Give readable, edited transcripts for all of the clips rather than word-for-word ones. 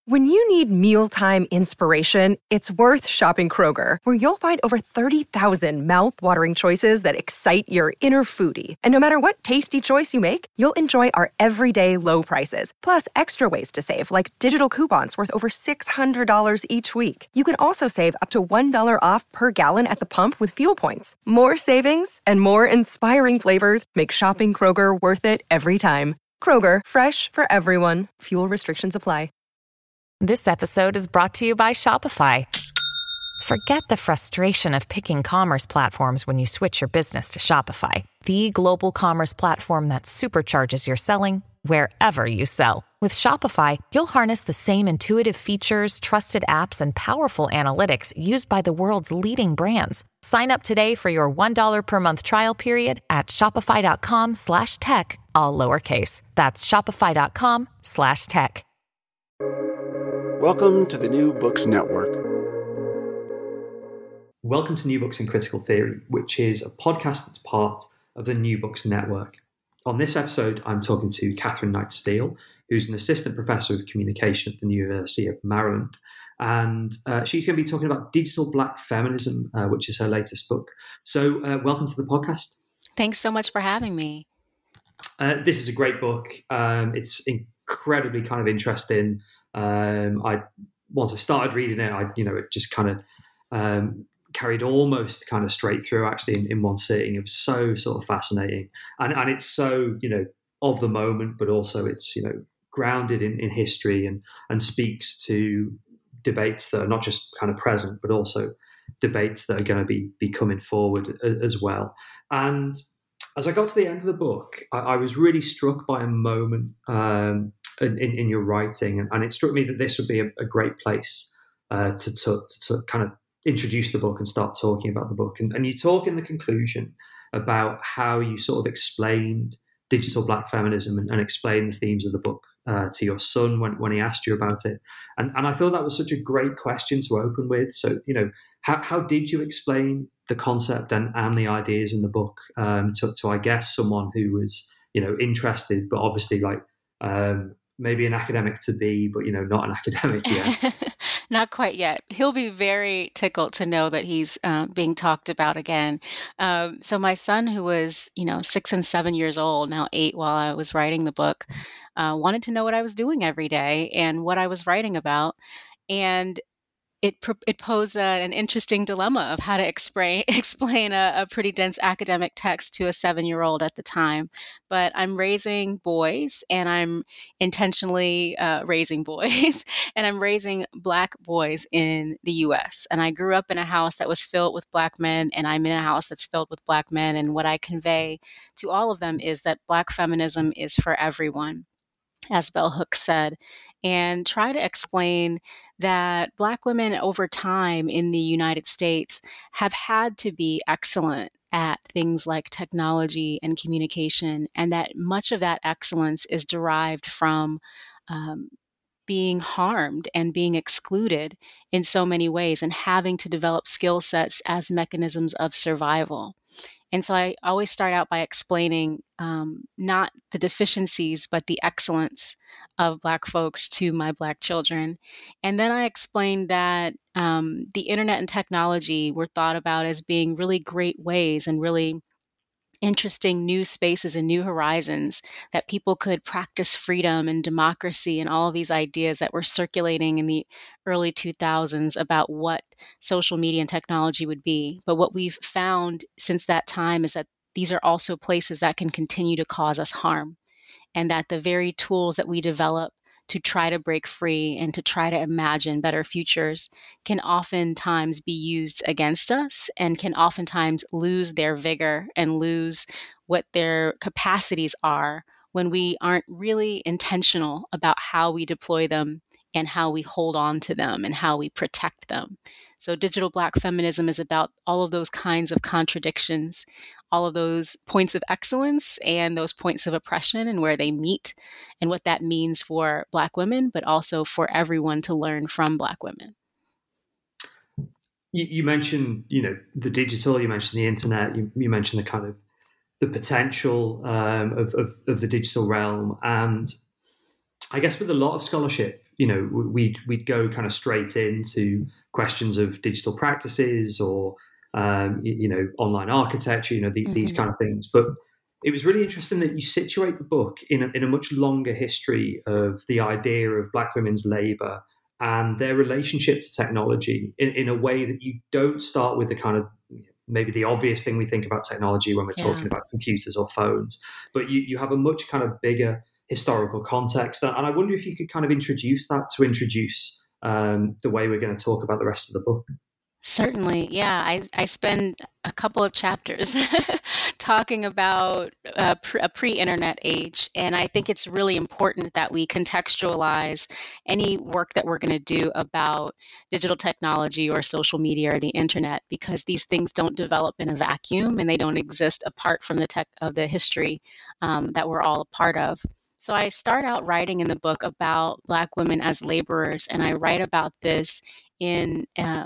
When you need mealtime inspiration, it's worth shopping Kroger, where you'll find over 30,000 mouth-watering choices that excite your inner foodie. And no matter what tasty choice you make, you'll enjoy our everyday low prices, plus extra ways to save, like digital coupons worth over $600 each week. You can also save up to $1 off per gallon at the pump with fuel points. More savings and more inspiring flavors make shopping Kroger worth it every time. Kroger, fresh for everyone. Fuel restrictions apply. This episode is brought to you by Shopify. Forget the frustration of picking commerce platforms when you switch your business to Shopify, the global commerce platform that supercharges your selling wherever you sell. With Shopify, you'll harness the same intuitive features, trusted apps, and powerful analytics used by the world's leading brands. Sign up today for your $1 per month trial period at shopify.com/tech, all lowercase. That's shopify.com/tech. Welcome to the New Books Network. Welcome to New Books in Critical Theory, which is a podcast that's part of the New Books Network. On this episode, I'm talking to Kathryn Knight-Steele, who's an assistant professor of communication at the University of Maryland. And she's going to be talking about Digital Black Feminism, which is her latest book. So welcome to the podcast. Thanks so much for having me. This is a great book. It's incredibly kind of interesting. Once I started reading it, it just kind of carried almost kind of straight through actually in one sitting. It was so sort of fascinating, and it's so of the moment, but also it's grounded in history and speaks to debates that are not just kind of present, but also debates that are going to be coming forward as well. And as I got to the end of the book, I was really struck by a moment in your writing, and it struck me that this would be a great place to kind of introduce the book and start talking about the book. And you talk in the conclusion about how you sort of explained digital black feminism and explained the themes of the book to your son when he asked you about it. And I thought that was such a great question to open with. So, how did you explain the concept and the ideas in the book to I guess, someone who was, interested, but obviously maybe an academic to be, but, not an academic yet? Not quite yet. He'll be very tickled to know that he's being talked about again. So my son, who was, 6 and 7 years old, now 8 while I was writing the book, wanted to know what I was doing every day and what I was writing about. And it posed an interesting dilemma of how to explain a pretty dense academic text to a 7-year-old at the time. But I'm raising boys, and I'm intentionally raising boys, and I'm raising Black boys in the U.S. And I grew up in a house that was filled with Black men, and I'm in a house that's filled with Black men. And what I convey to all of them is that Black feminism is for everyone, as Bell Hooks said, and try to explain that Black women over time in the United States have had to be excellent at things like technology and communication, and that much of that excellence is derived from being harmed and being excluded in so many ways and having to develop skill sets as mechanisms of survival. And so I always start out by explaining not the deficiencies, but the excellence of Black folks to my Black children. And then I explained that the internet and technology were thought about as being really great ways and really interesting new spaces and new horizons that people could practice freedom and democracy and all of these ideas that were circulating in the early 2000s about what social media and technology would be. But what we've found since that time is that these are also places that can continue to cause us harm, and that the very tools that we develop to try to break free and to try to imagine better futures can oftentimes be used against us and can oftentimes lose their vigor and lose what their capacities are when we aren't really intentional about how we deploy them and how we hold on to them and how we protect them. So digital Black feminism is about all of those kinds of contradictions, all of those points of excellence and those points of oppression and where they meet and what that means for Black women, but also for everyone to learn from Black women. You mentioned, the digital, you mentioned the internet, you mentioned the kind of the potential of the digital realm. And I guess with a lot of scholarship, we'd go kind of straight into questions of digital practices or online architecture, these kind of things. But it was really interesting that you situate the book in a much longer history of the idea of Black women's labour and their relationship to technology in a way that you don't start with the kind of maybe the obvious thing we think about technology when we're talking about computers or phones, but you have a much kind of bigger historical context. And I wonder if you could kind of introduce that to introduce the way we're going to talk about the rest of the book. Certainly, yeah. I spend a couple of chapters talking about a pre-internet age, and I think it's really important that we contextualize any work that we're going to do about digital technology or social media or the internet, because these things don't develop in a vacuum and they don't exist apart from the tech of the history that we're all a part of. So I start out writing in the book about Black women as laborers, and I write about this in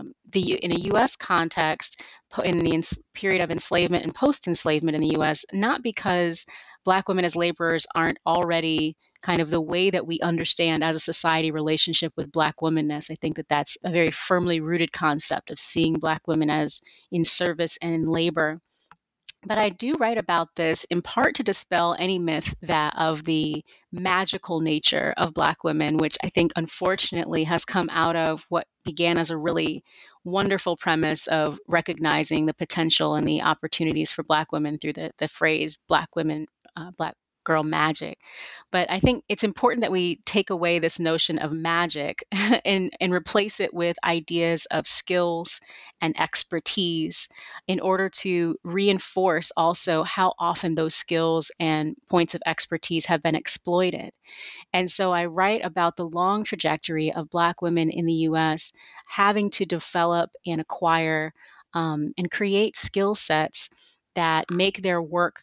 in a U.S. context in the period of enslavement and post-enslavement in the U.S. Not because Black women as laborers aren't already kind of the way that we understand as a society relationship with Black womanness. I think that that's a very firmly rooted concept of seeing Black women as in service and in labor. But I do write about this in part to dispel any myth that of the magical nature of Black women, which I think unfortunately has come out of what began as a really wonderful premise of recognizing the potential and the opportunities for Black women through the phrase Black women, Black girl magic. But I think it's important that we take away this notion of magic and replace it with ideas of skills and expertise in order to reinforce also how often those skills and points of expertise have been exploited. And so I write about the long trajectory of Black women in the US having to develop and acquire and create skill sets that make their work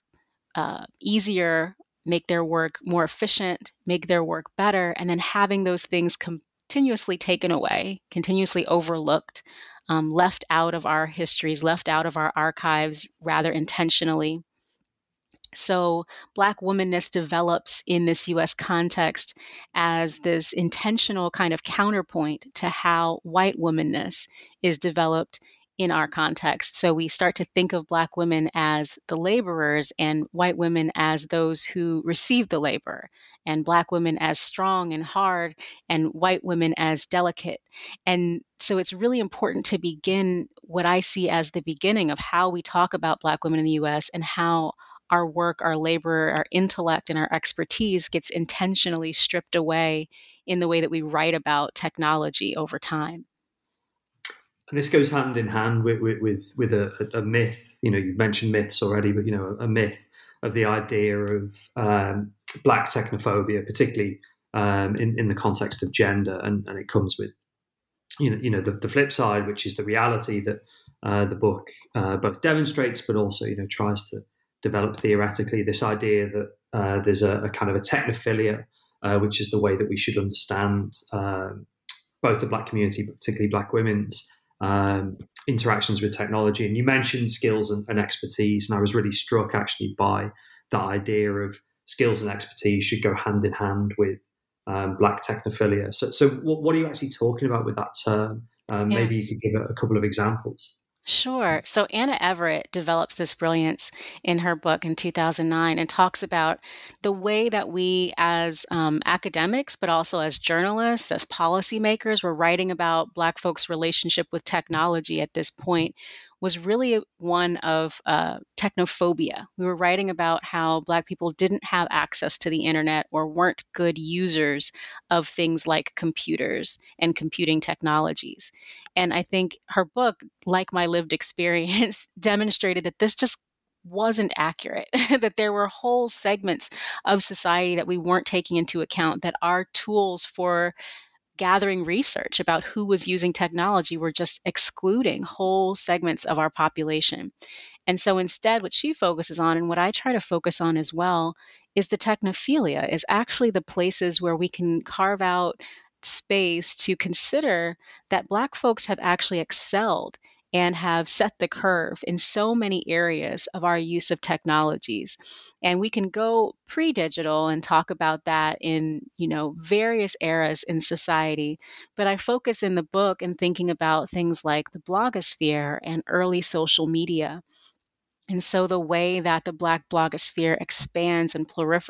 easier, make their work more efficient, make their work better, and then having those things continuously taken away, continuously overlooked, left out of our histories, left out of our archives rather intentionally. So Black womanness develops in this US context as this intentional kind of counterpoint to how white womanness is developed in our context. So we start to think of Black women as the laborers and white women as those who receive the labor, and Black women as strong and hard and white women as delicate. And so it's really important to begin what I see as the beginning of how we talk about Black women in the US and how our work, our labor, our intellect, and our expertise gets intentionally stripped away in the way that we write about technology over time. And this goes hand in hand with a myth. You mentioned myths already, but a myth of the idea of Black technophobia, particularly in the context of gender, and it comes with the flip side, which is the reality that the book both demonstrates, but also tries to develop theoretically this idea that there's a kind of a technophilia, which is the way that we should understand both the Black community, but particularly Black women's interactions with technology. And you mentioned skills and expertise, and I was really struck actually by that idea of skills and expertise should go hand in hand with Black technophilia. So what are you actually talking about with that term? Maybe you could give a couple of examples. Sure. So Anna Everett develops this brilliance in her book in 2009 and talks about the way that we as academics, but also as journalists, as policymakers, were writing about Black folks' relationship with technology at this point was really one of technophobia. We were writing about how Black people didn't have access to the internet or weren't good users of things like computers and computing technologies. And I think her book, like my lived experience, demonstrated that this just wasn't accurate, that there were whole segments of society that we weren't taking into account, that our tools for gathering research about who was using technology were just excluding whole segments of our population. And so instead, what she focuses on, and what I try to focus on as well, is the technophilia, is actually the places where we can carve out space to consider that Black folks have actually excelled and have set the curve in so many areas of our use of technologies. And we can go pre-digital and talk about that in, various eras in society. But I focus in the book in thinking about things like the blogosphere and early social media. And so the way that the Black blogosphere expands and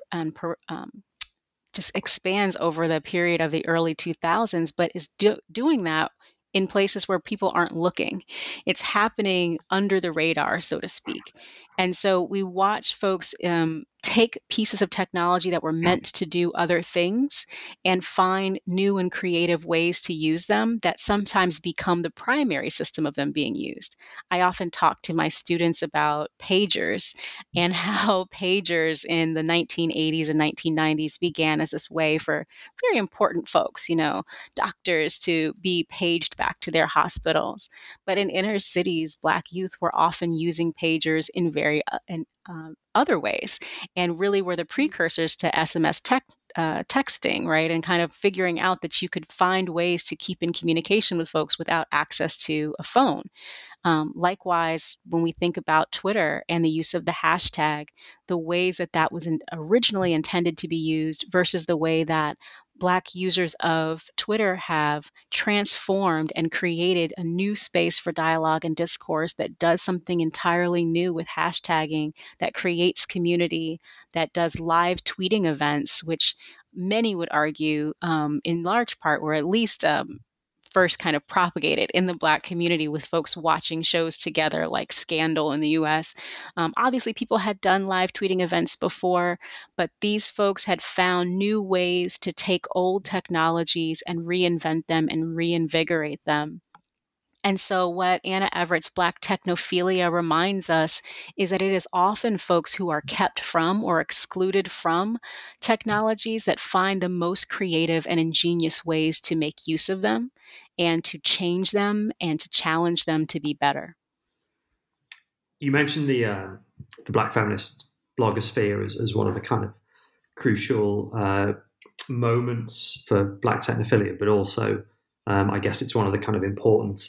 just expands over the period of the early 2000s, but is doing that in places where people aren't looking. It's happening under the radar, so to speak. And so we watch folks take pieces of technology that were meant to do other things and find new and creative ways to use them that sometimes become the primary system of them being used. I often talk to my students about pagers and how pagers in the 1980s and 1990s began as this way for very important folks, doctors to be paged back to their hospitals. But in inner cities, Black youth were often using pagers in very other ways, and really were the precursors to SMS texting, right? And kind of figuring out that you could find ways to keep in communication with folks without access to a phone. Likewise, when we think about Twitter and the use of the hashtag, the ways that that was originally intended to be used versus the way that Black users of Twitter have transformed and created a new space for dialogue and discourse that does something entirely new with hashtagging, that creates community, that does live tweeting events, which many would argue in large part were at least first kind of propagated in the Black community with folks watching shows together like Scandal in the US. Obviously, people had done live tweeting events before, but these folks had found new ways to take old technologies and reinvent them and reinvigorate them. And so, what Anna Everett's Black technophilia reminds us is that it is often folks who are kept from or excluded from technologies that find the most creative and ingenious ways to make use of them and to change them and to challenge them to be better. You mentioned the Black feminist blogosphere as one of the kind of crucial moments for Black technophilia, but also I guess it's one of the kind of important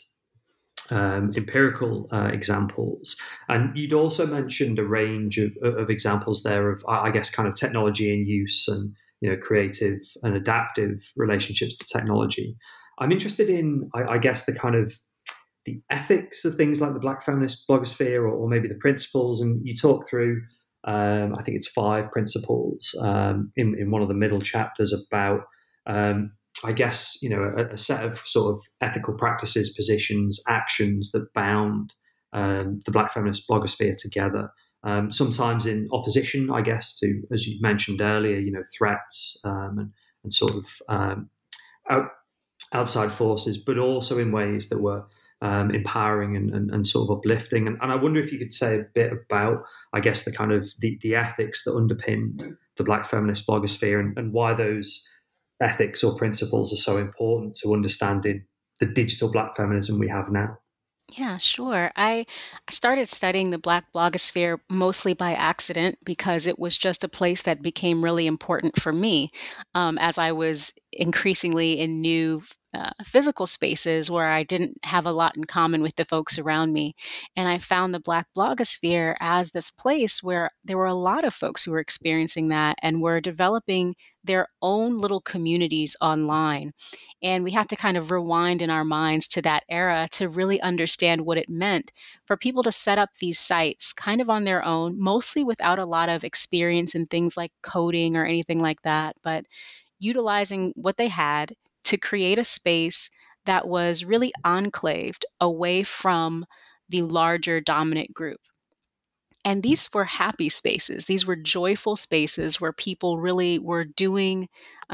empirical examples. And you'd also mentioned a range of examples there of, I guess, kind of technology in use and, creative and adaptive relationships to technology. I'm interested in, I guess, the kind of the ethics of things like the Black feminist blogosphere or maybe the principles. And you talk through, I think it's 5 principles in one of the middle chapters about I guess, a set of sort of ethical practices, positions, actions that bound the Black feminist blogosphere together, sometimes in opposition, I guess, to, as you mentioned earlier, threats and sort of outside forces, but also in ways that were empowering and sort of uplifting. And I wonder if you could say a bit about, I guess, the kind of the ethics that underpinned the Black feminist blogosphere and why those ethics or principles are so important to understanding the digital Black feminism we have now. Yeah, sure. I started studying the Black blogosphere mostly by accident because it was just a place that became really important for me as I was increasingly in new physical spaces where I didn't have a lot in common with the folks around me. And I found the Black blogosphere as this place where there were a lot of folks who were experiencing that and were developing their own little communities online. And we have to kind of rewind in our minds to that era to really understand what it meant for people to set up these sites kind of on their own, mostly without a lot of experience in things like coding or anything like that, but utilizing what they had to create a space that was really enclaved away from the larger dominant group. And these were happy spaces. These were joyful spaces where people really were doing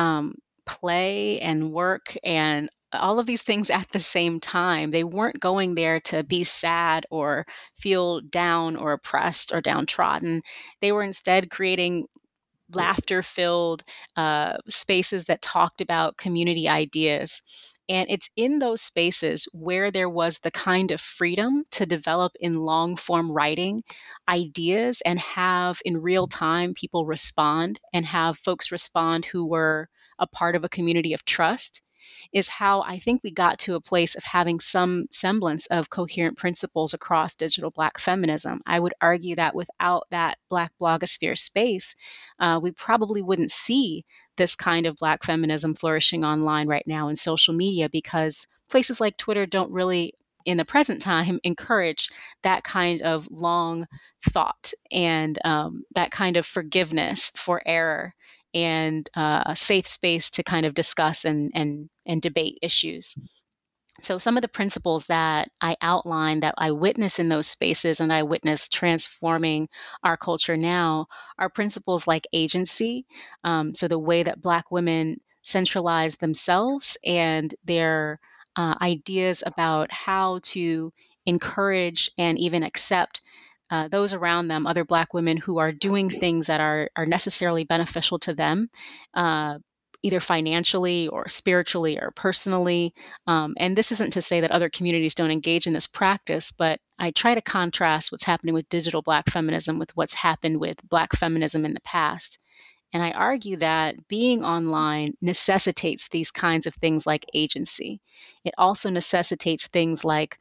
play and work and all of these things at the same time. They weren't going there to be sad or feel down or oppressed or downtrodden. They were instead creating laughter-filled spaces that talked about community ideas. And it's in those spaces where there was the kind of freedom to develop in long-form writing ideas and have in real time people respond and have folks respond who were a part of a community of trust. is how I think we got to a place of having some semblance of coherent principles across digital Black feminism. I would argue that without that Black blogosphere space, we probably wouldn't see this kind of Black feminism flourishing online right now in social media, because places like Twitter don't really, in the present time, encourage that kind of long thought and that kind of forgiveness for error and a safe space to kind of discuss and debate issues. So some of the principles that I outlined that I witness in those spaces and I witness transforming our culture now are principles like agency. So the way that Black women centralize themselves and their ideas about how to encourage and even accept those around them, other Black women who are doing things that are necessarily beneficial to them, either financially or spiritually or personally. And this isn't to say that other communities don't engage in this practice, but I try to contrast what's happening with digital Black feminism with what's happened with Black feminism in the past. And I argue that being online necessitates these kinds of things like agency. It also necessitates things like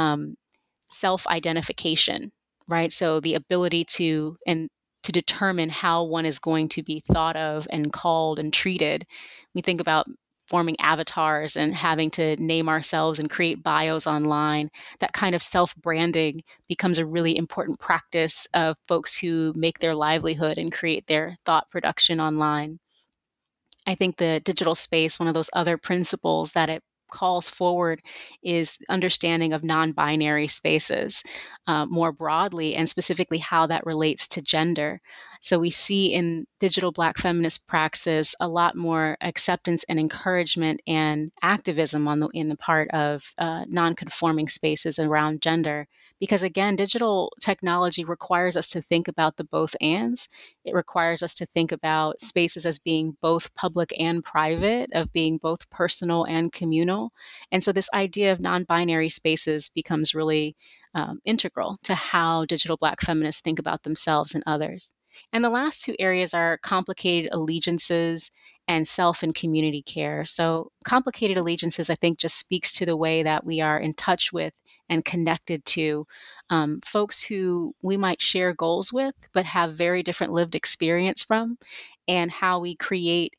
self-identification, right? So the ability to determine how one is going to be thought of and called and treated. We think about forming avatars and having to name ourselves and create bios online. That kind of self-branding becomes a really important practice of folks who make their livelihood and create their thought production online. I think the digital space, one of those other principles that it calls forward is understanding of non-binary spaces more broadly, and specifically how that relates to gender. So we see in digital Black feminist praxis a lot more acceptance and encouragement and activism in the part of non-conforming spaces around gender. Because again, digital technology requires us to think about the both ands. It requires us to think about spaces as being both public and private, of being both personal and communal. And so this idea of non-binary spaces becomes really integral to how digital Black feminists think about themselves and others. And the last two areas are complicated allegiances and self and community care. So complicated allegiances, I think, just speaks to the way that we are in touch with and connected to folks who we might share goals with, but have very different lived experience from, and how we create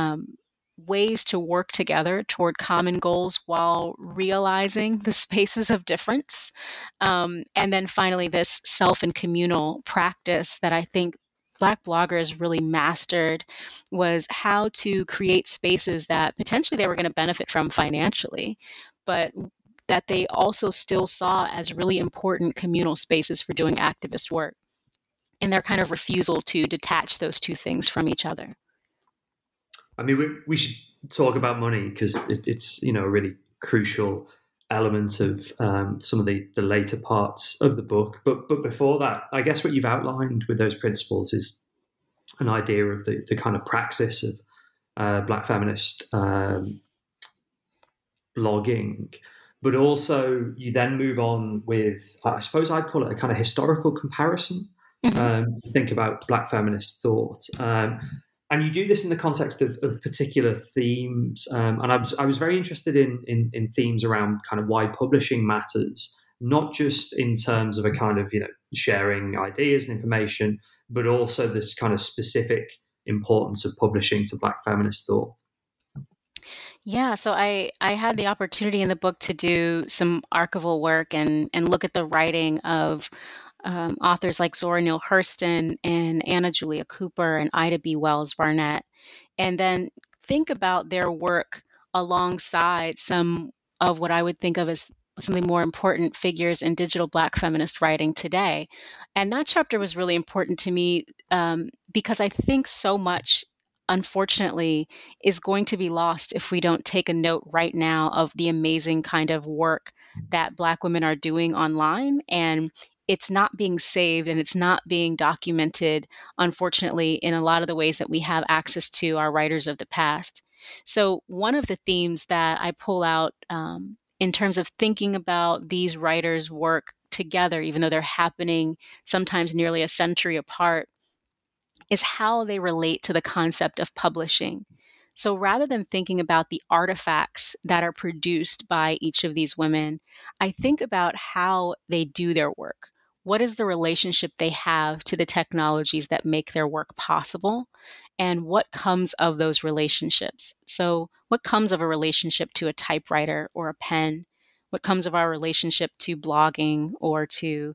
ways to work together toward common goals while realizing the spaces of difference. And then finally, this self and communal practice that I think Black bloggers really mastered was how to create spaces that potentially they were going to benefit from financially, but that they also still saw as really important communal spaces for doing activist work, and their kind of refusal to detach those two things from each other. I mean, we should talk about money, because it's a really crucial element of some of the later parts of the book. But before that, I guess what you've outlined with those principles is an idea of the kind of praxis of Black feminist blogging. But also you then move on with, I suppose I'd call it a kind of historical comparison to think about Black feminist thought. And you do this in the context of particular themes. And I was very interested in themes around kind of why publishing matters, not just in terms of a kind of, sharing ideas and information, but also this kind of specific importance of publishing to Black feminist thought. Yeah, so I had the opportunity in the book to do some archival work and look at the writing of authors like Zora Neale Hurston and Anna Julia Cooper and Ida B. Wells Barnett, and then think about their work alongside some of what I would think of as some of the more important figures in digital Black feminist writing today. And that chapter was really important to me because I think so much, unfortunately, is going to be lost if we don't take a note right now of the amazing kind of work that Black women are doing online. And it's not being saved and it's not being documented, unfortunately, in a lot of the ways that we have access to our writers of the past. So one of the themes that I pull out in terms of thinking about these writers' work together, even though they're happening sometimes nearly a century apart, is how they relate to the concept of publishing. So rather than thinking about the artifacts that are produced by each of these women, I think about how they do their work. What is the relationship they have to the technologies that make their work possible? And what comes of those relationships? So, what comes of a relationship to a typewriter or a pen? What comes of our relationship to blogging or to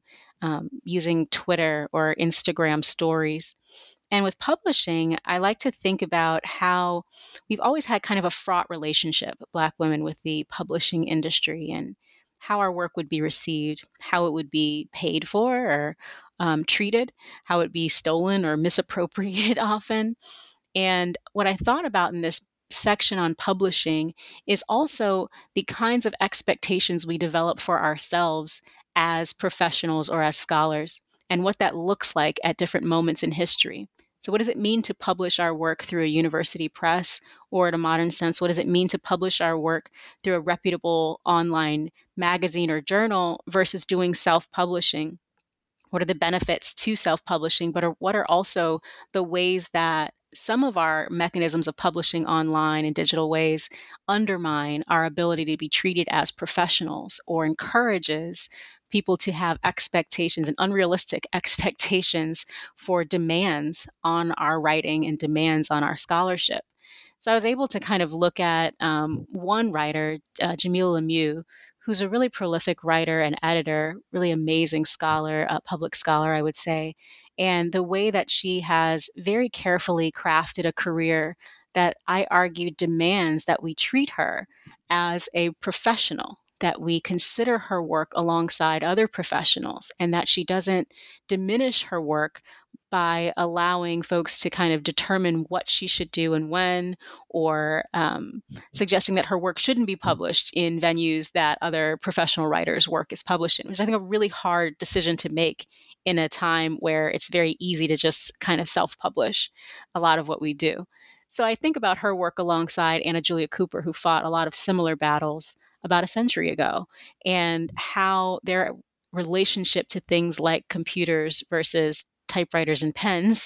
using Twitter or Instagram stories? And with publishing, I like to think about how we've always had kind of a fraught relationship, Black women, with the publishing industry and how our work would be received, how it would be paid for or treated, how it would be stolen or misappropriated often. And what I thought about in this section on publishing is also the kinds of expectations we develop for ourselves as professionals or as scholars, and what that looks like at different moments in history. So, what does it mean to publish our work through a university press, or in a modern sense, what does it mean to publish our work through a reputable online magazine or journal versus doing self publishing? What are the benefits to self-publishing, but what are also the ways that some of our mechanisms of publishing online in digital ways undermine our ability to be treated as professionals or encourages people to have expectations and unrealistic expectations for demands on our writing and demands on our scholarship. So I was able to kind of look at one writer, Jamilah Lemieux, who's a really prolific writer and editor, really amazing scholar, a public scholar, I would say. And the way that she has very carefully crafted a career that I argue demands that we treat her as a professional, that we consider her work alongside other professionals, and that she doesn't diminish her work by allowing folks to kind of determine what she should do and when, or suggesting that her work shouldn't be published in venues that other professional writers' work is published in, which I think a really hard decision to make in a time where it's very easy to just kind of self-publish a lot of what we do. So I think about her work alongside Anna Julia Cooper, who fought a lot of similar battles about a century ago, and how their relationship to things like computers versus typewriters and pens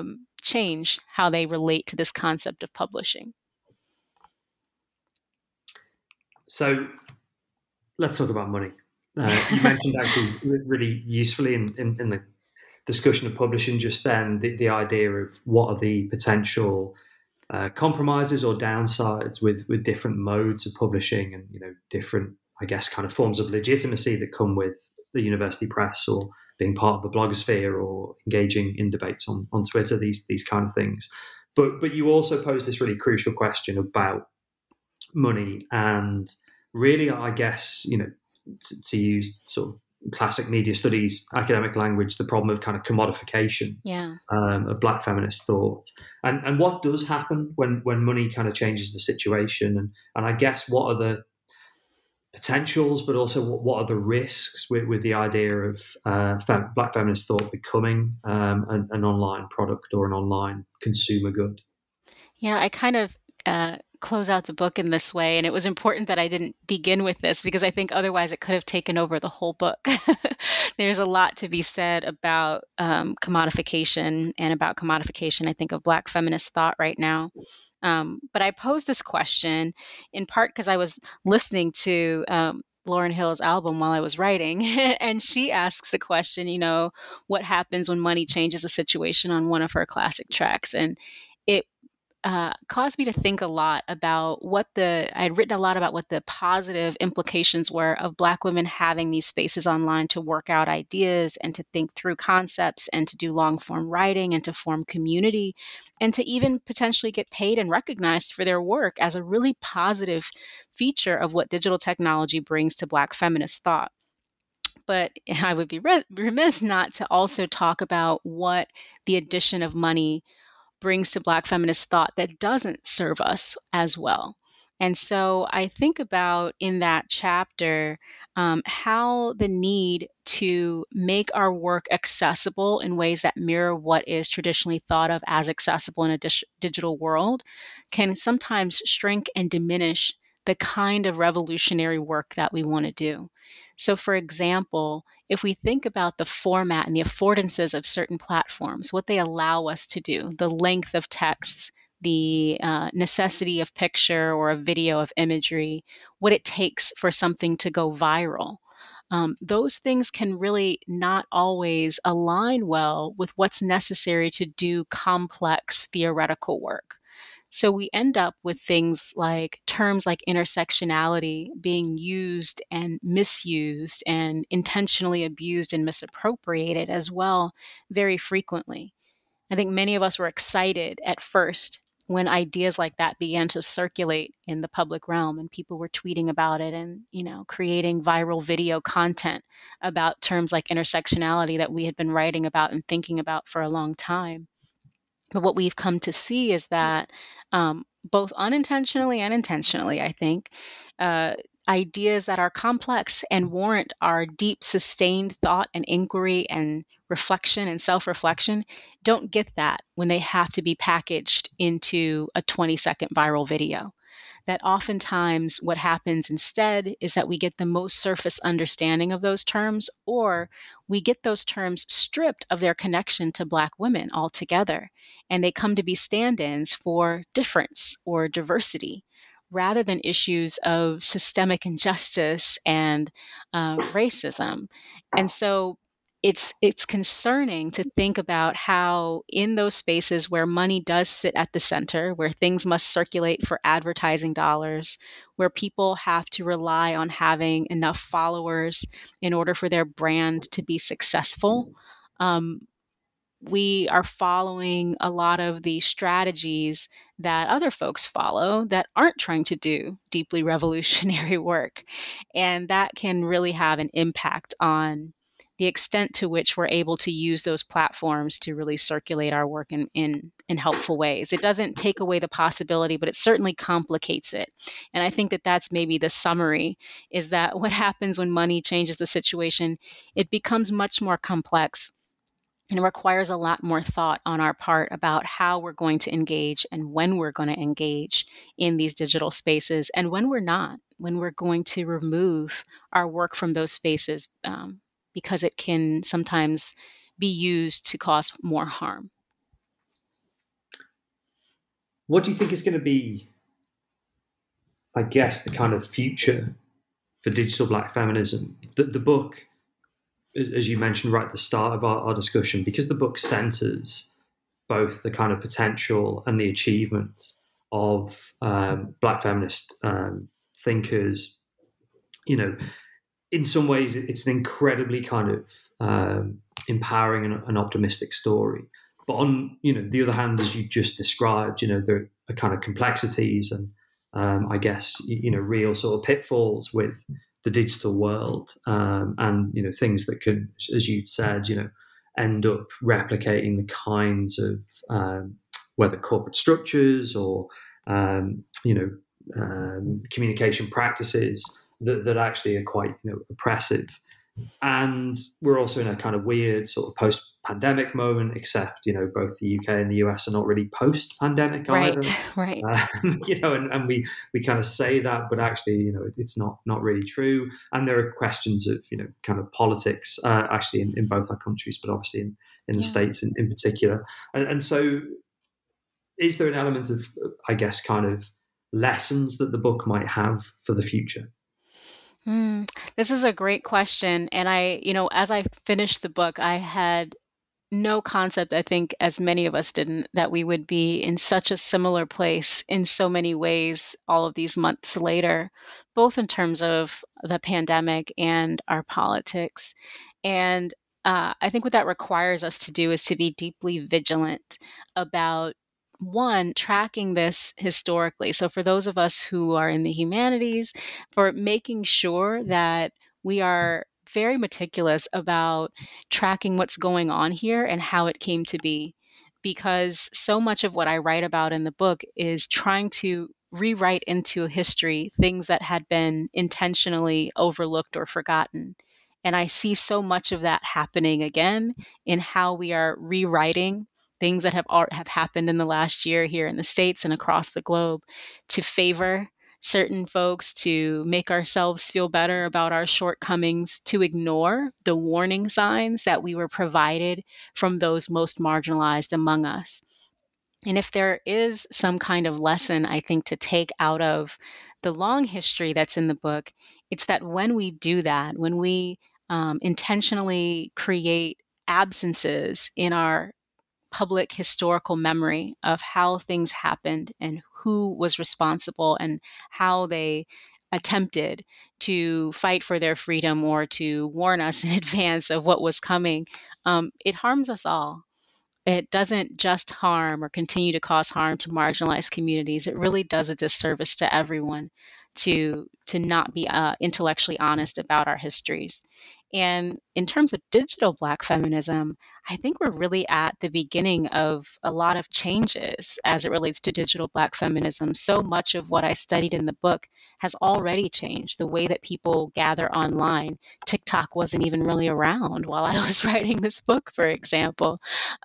change how they relate to this concept of publishing. So let's talk about money. You mentioned actually really usefully in the discussion of publishing just then the idea of what are the potential compromises or downsides with different modes of publishing, and different, I guess, kind of forms of legitimacy that come with the university press or being part of the blogosphere or engaging in debates on Twitter, these kind of things. But you also pose this really crucial question about money, and really, I guess, to use sort of classic media studies academic language, the problem of kind of commodification of Black feminist thought, and what does happen when money kind of changes the situation, and I guess what are the potentials, but also what are the risks with the idea of Black feminist thought becoming an online product or an online consumer good? Yeah, I kind of close out the book in this way, and it was important that I didn't begin with this because I think otherwise it could have taken over the whole book. There's a lot to be said about commodification and about commodification, I think, of Black feminist thought right now. But I posed this question in part because I was listening to Lauryn Hill's album while I was writing, and she asks the question, what happens when money changes a situation on one of her classic tracks? And it caused me to think a lot about I'd written a lot about what the positive implications were of Black women having these spaces online to work out ideas and to think through concepts and to do long form writing and to form community and to even potentially get paid and recognized for their work as a really positive feature of what digital technology brings to Black feminist thought. But I would be remiss not to also talk about what the addition of money brings to Black feminist thought that doesn't serve us as well. And so I think about in that chapter how the need to make our work accessible in ways that mirror what is traditionally thought of as accessible in a digital world can sometimes shrink and diminish the kind of revolutionary work that we want to do. So, for example, if we think about the format and the affordances of certain platforms, what they allow us to do, the length of texts, the necessity of picture or a video of imagery, what it takes for something to go viral. Those things can really not always align well with what's necessary to do complex theoretical work. So we end up with things like terms like intersectionality being used and misused and intentionally abused and misappropriated as well very frequently. I think many of us were excited at first when ideas like that began to circulate in the public realm and people were tweeting about it and, creating viral video content about terms like intersectionality that we had been writing about and thinking about for a long time. But what we've come to see is that both unintentionally and intentionally, I think, ideas that are complex and warrant our deep, sustained thought and inquiry and reflection and self-reflection don't get that when they have to be packaged into a 20-second viral video. That oftentimes what happens instead is that we get the most surface understanding of those terms, or we get those terms stripped of their connection to Black women altogether, and they come to be stand-ins for difference or diversity, rather than issues of systemic injustice and racism. And so it's concerning to think about how in those spaces where money does sit at the center, where things must circulate for advertising dollars, where people have to rely on having enough followers in order for their brand to be successful, we are following a lot of the strategies that other folks follow that aren't trying to do deeply revolutionary work. And that can really have an impact on the extent to which we're able to use those platforms to really circulate our work in helpful ways. It doesn't take away the possibility, but it certainly complicates it. And I think that that's maybe the summary, is that what happens when money changes the situation, it becomes much more complex. And it requires a lot more thought on our part about how we're going to engage and when we're going to engage in these digital spaces and when we're not, when we're going to remove our work from those spaces because it can sometimes be used to cause more harm. What do you think is going to be, I guess, the kind of future for digital Black feminism? The book, as you mentioned right at the start of our discussion, because the book centers both the kind of potential and the achievements of Black feminist thinkers, in some ways it's an incredibly kind of empowering and optimistic story. But on the other hand, as you just described, there are kind of complexities and I guess real sort of pitfalls with the digital world, and things that could, as you'd said, end up replicating the kinds of whether corporate structures or communication practices that actually are quite oppressive. And we're also in a kind of weird sort of post-pandemic moment, except both the UK and the US are not really post-pandemic either. Right. And we kind of say that, but actually it's not really true. And there are questions of kind of politics actually in both our countries, but obviously in the States in particular. And so, is there an element of, I guess, kind of lessons that the book might have for the future? This is a great question. And as I finished the book, I had no concept, I think, as many of us didn't, that we would be in such a similar place in so many ways all of these months later, both in terms of the pandemic and our politics. And I think what that requires us to do is to be deeply vigilant about one, tracking this historically. So for those of us who are in the humanities, for making sure that we are very meticulous about tracking what's going on here and how it came to be. Because so much of what I write about in the book is trying to rewrite into history things that had been intentionally overlooked or forgotten. And I see so much of that happening again in how we are rewriting things that have happened in the last year here in the States and across the globe to favor certain folks, to make ourselves feel better about our shortcomings, to ignore the warning signs that we were provided from those most marginalized among us. And if there is some kind of lesson, I think, to take out of the long history that's in the book, it's that when we do that, when we intentionally create absences in our public historical memory of how things happened and who was responsible and how they attempted to fight for their freedom or to warn us in advance of what was coming, it harms us all. It doesn't just harm or continue to cause harm to marginalized communities. It really does a disservice to everyone to not be intellectually honest about our histories. And in terms of digital Black feminism, I think we're really at the beginning of a lot of changes as it relates to digital Black feminism. So much of what I studied in the book has already changed. The way that people gather online, TikTok wasn't even really around while I was writing this book, for example.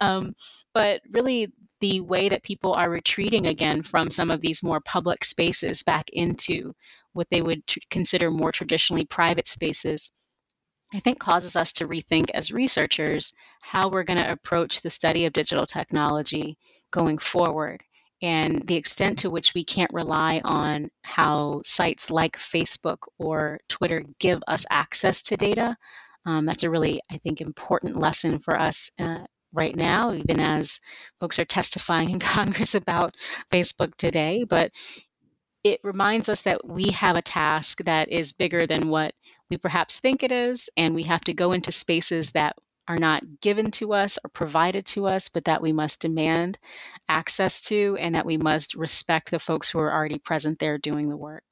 But really, the way that people are retreating again from some of these more public spaces back into what they would consider more traditionally private spaces, I think causes us to rethink as researchers how we're going to approach the study of digital technology going forward, and the extent to which we can't rely on how sites like Facebook or Twitter give us access to data. That's a really, I think, important lesson for us right now, even as folks are testifying in Congress about Facebook today. But it reminds us that we have a task that is bigger than what we perhaps think it is, and we have to go into spaces that are not given to us or provided to us, but that we must demand access to, and that we must respect the folks who are already present there doing the work.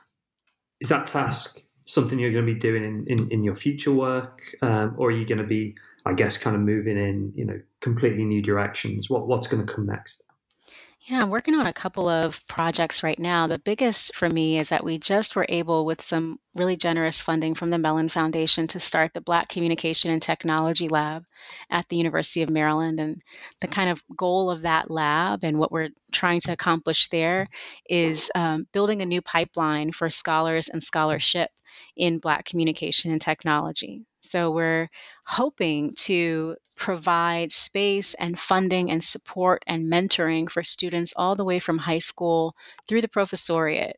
Is that task something you're going to be doing in your future work, or are you going to be, I guess, kind of moving in completely new directions? What's going to come next? Yeah, I'm working on a couple of projects right now. The biggest for me is that we just were able, with some really generous funding from the Mellon Foundation, to start the Black Communication and Technology Lab at the University of Maryland. And the kind of goal of that lab and what we're trying to accomplish there is building a new pipeline for scholars and scholarship in Black communication and technology. So we're hoping to provide space and funding and support and mentoring for students all the way from high school through the professoriate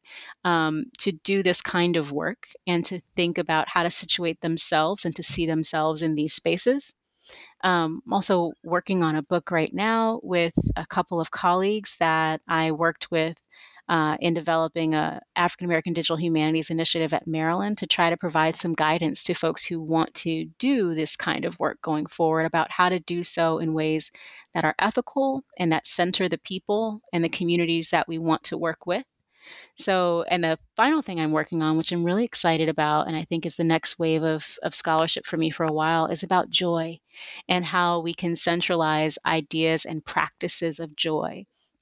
to do this kind of work and to think about how to situate themselves and to see themselves in these spaces. I'm also working on a book right now with a couple of colleagues that I worked with in developing a African American Digital Humanities Initiative at Maryland to try to provide some guidance to folks who want to do this kind of work going forward about how to do so in ways that are ethical and that center the people and the communities that we want to work with. So, and the final thing I'm working on, which I'm really excited about, and I think is the next wave of scholarship for me for a while, is about joy and how we can centralize ideas and practices of joy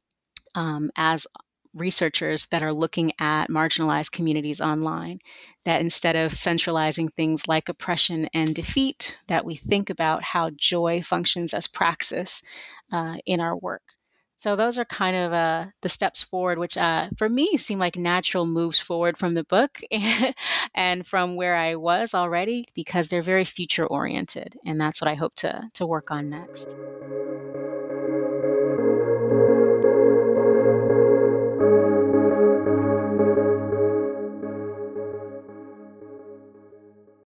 as researchers that are looking at marginalized communities online, that instead of centralizing things like oppression and defeat, that we think about how joy functions as praxis in our work. So those are kind of the steps forward, which for me seem like natural moves forward from the book and from where I was already, because they're very future oriented. And that's what I hope to work on next.